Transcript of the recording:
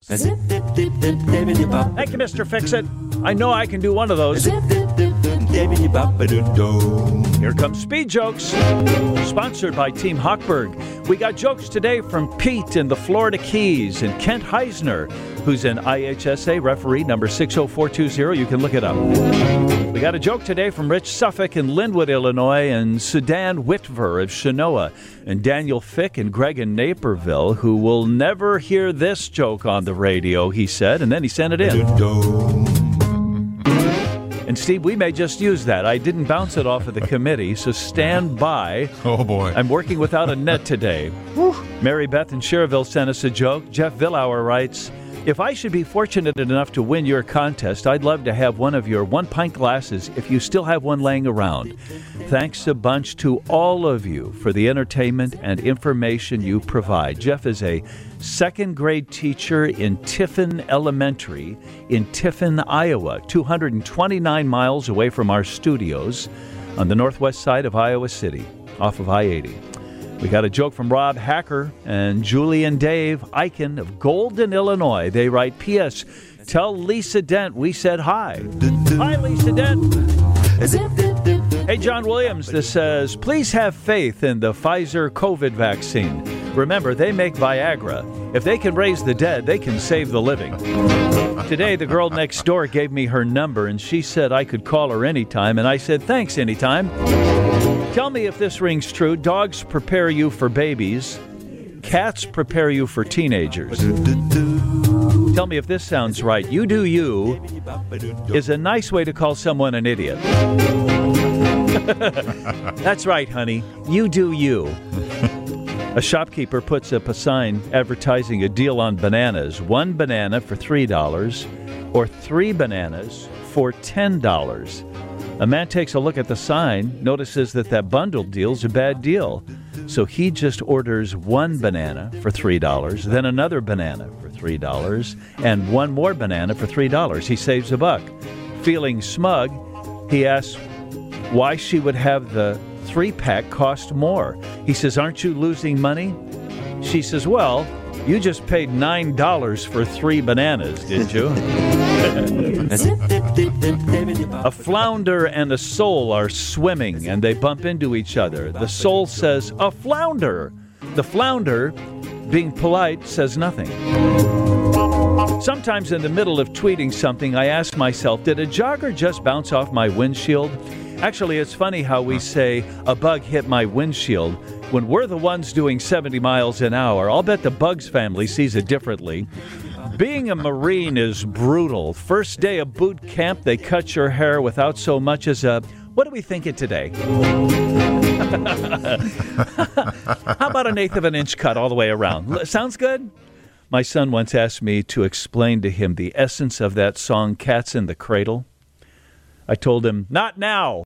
Thank you, Mr. Fix-It. I know I can do one of those. Here comes Speed Jokes, sponsored by Team Hochberg. We got jokes today from Pete in the Florida Keys and Kent Heisner, who's an IHSA referee, number 60420. You can look it up. We got a joke today from Rich Suffolk in Linwood, Illinois, and Sudan Whitver of Chenoa, and Daniel Fick and Greg in Naperville, who will never hear this joke on the radio, he said, and then he sent it in. And Steve, we may just use that. I didn't bounce it off of the committee, so stand by. Oh, boy. I'm working without a net today. Mary Beth in Cherville sent us a joke. Jeff Villauer writes, if I should be fortunate enough to win your contest, I'd love to have one of your one-pint glasses if you still have one laying around. Thanks a bunch to all of you for the entertainment and information you provide. Jeff is a second-grade teacher in Tiffin Elementary in Tiffin, Iowa, 229 miles away from our studios on the northwest side of Iowa City, off of I-80. We got a joke from Rob Hacker and Julie and Dave Eichen of Golden, Illinois. They write, P.S. Tell Lisa Dent we said hi. Hi, Lisa Dent. Hey, John Williams, this says, please have faith in the Pfizer COVID vaccine. Remember, they make Viagra. If they can raise the dead, they can save the living. Today, the girl next door gave me her number, and she said I could call her anytime, and I said, thanks, anytime. Tell me if this rings true. Dogs prepare you for babies. Cats prepare you for teenagers. Tell me if this sounds right. You do you is a nice way to call someone an idiot. That's right, honey. You do you. A shopkeeper puts up a sign advertising a deal on bananas. 1 banana for $3 or 3 bananas for $10. A man takes a look at the sign, notices that bundled deal's a bad deal. So he just orders 1 banana for $3, then another banana for $3, and 1 more banana for $3. He saves $1. Feeling smug, he asks why she would have the 3-pack cost more. He says, aren't you losing money? She says, well, you just paid $9 for 3 bananas, didn't you? A flounder and a sole are swimming, and they bump into each other. The sole says, a flounder. The flounder, being polite, says nothing. Sometimes in the middle of tweeting something, I ask myself, did a jogger just bounce off my windshield? Actually, it's funny how we say, a bug hit my windshield, when we're the ones doing 70 miles an hour. I'll bet the Bugs family sees it differently. Being a Marine is brutal. First day of boot camp, they cut your hair without so much as a, what are we thinking today? How about 1/8 of an inch cut all the way around? Sounds good? My son once asked me to explain to him the essence of that song, Cats in the Cradle. I told him, not now.